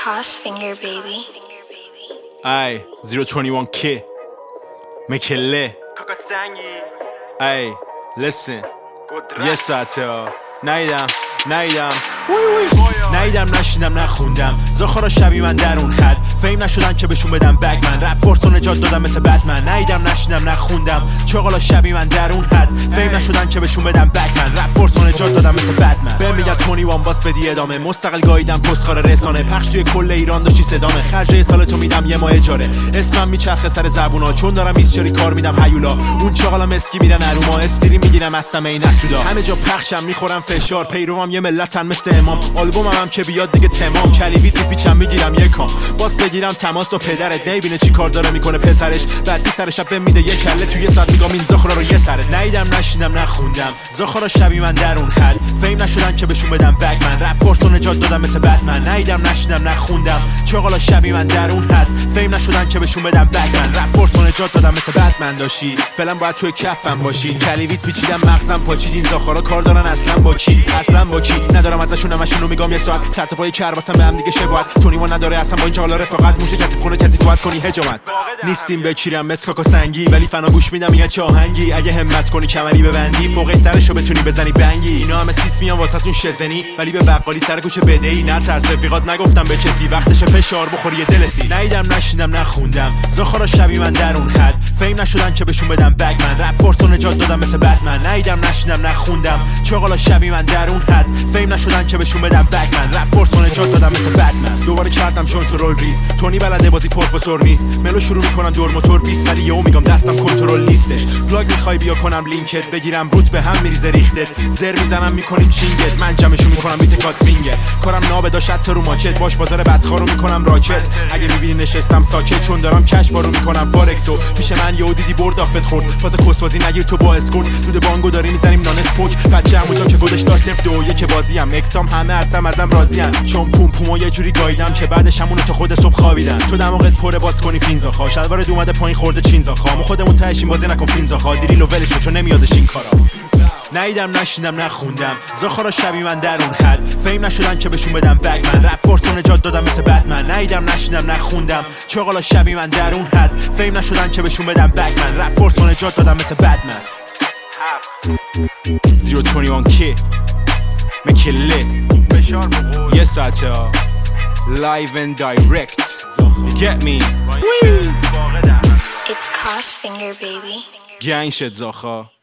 Crossfinger, baby. Ay, 021 K Mekele. Ay, listen. Yes ساعته نیدم نشیدم نخوندم زاخارا شبی من در اون حد فیم نشدن که بهشون بدم بگ من رپ فورتو نجات دادم مثل بتمن نیدم نشیدم نخوندم چاقالا شبی من در اون حد فیم نشدن که بهشون بدم بگ من رپ فورتو نجات دادم مثل بتمن بهم میگن تونی وان باس بدی ادامه مستقل گاییدم پستکار رسانه پخش توی کل ایران داشتی صدامه خرج سالتو میدم یه ماه اجاره اسمم میچرخه سر زبونا چون دارم میسچری کار میدم هیولا اون چاقالا مسکی میرن اروما استری میگیرم اصلا این نسودا همه جا پخشم میخورم فشار پیروام یه ملتن مثل امام آلبومم هم که بیاد دیگه تمام کلیوی تو پیچم میگیرم یکام باس بگیرم تماس با پدرت نمیبینه چی کار داره میکنه پسرش بعد سرش بهم میده یه کله توی یه ساعت میگم این زاخارا رو یه سره نیدم نشیدم نخوندم زاخارا شبی من در اون حد فیم نشدن که بهشون بدم بگ من رپ فورتو نجات دادم مثل بتمن نیدم نشیدم نخوندم چاقالا شبی من در اون حد فیم نشدن که بهشون بدم بگ من رپ فورتو نجات دادم مثل بتمن داشی فعلا باید توی کفم باشی کلیویت پیچیدم مغزم پاچید این زاخارا کار دارن اصلا با کی ندارم ازشون همشون میگم یه ساعت سر تا پای کرباسم به هم دیگه شباهت تونی ما نداره اصلا با این چاقالا رفاقت موشه کسی خونه کسی توات کنی هجامت نیستیم بکیرم مسکاکو سنگی ولی فنا گوش میدم میگن چه آهنگی اگه همت کنی کمری ببندی فوق سرشو بتونی بزنی بنگی اینا همه سیس میان واسهتون شزنی ولی به بقالی سر کوچه بدهی نه ترس رفیقات نگفتم به کسی وقتش فشار بخوری دلسی نیدم نشیدم نخوندم زاخارا شبی من در اون حد فیم نشدن که بهشون بدم بگ من رپ فورتو نجات دادم مثل بتمن نیدم نشیدم نخوندم چاقالا شبی من در اون حد فیم نشدن که بهشون بدم بگ من رپ فورتو نجات دادم مثل بتمن دوباره کردم چون تو رول ریز تونی بلده بازی پروفسور نیست ملو شروع میکنم دور موتور 20 ولی یهو میگم دستم کنترل نیستش بلاگ میخوای بیا کنم لینکت بگیرم روت به هم میریزه ریختت زر میزنم میکنیم چینگت من جمعشو میکنم بیت کاسفینگت کارم نابدا شت رو ماکت باش بازار بدخارو میکنم راکت اگه میبینی نشستم ساکت چون دارم کش بارو میکنم فارکسو پیش من یهو دیدی برد آفت خورد فاز کسوازی نگیر تو با اسکورت دود بانگو داری میزنیم نان اسپوک بچه همونجا که گذاشت دار 0-2 که بازیم اکسام همه ازم راضیان چون پومپومو یه جوری گاییدم که بعدش همونو تا خود صبح خوابیدم تو دماغت پره باز کنی فینزاخا شلوارت اومده پایین خورده چینزاخا ما خودمون تهشیم بازی نکن فینزاخا دیریل و ولش تو نمیادش این کارا نیدم نشیدم نخوندم زاخارا شبی من در اون حد فیم نشدن که بهشون بدم بگ من رپ فورتو نجات دادم مثل بتمن نیدم نشیدم نخوندم چاقالا شبی من در اون حد فیم نشدن که بهشون بدم بگ من رپ فورتو نجات دادم مثل بتمن 021 K Mekele یه ساعته live and direct you get me It's Crossfinger, baby. گنگ شد زاخا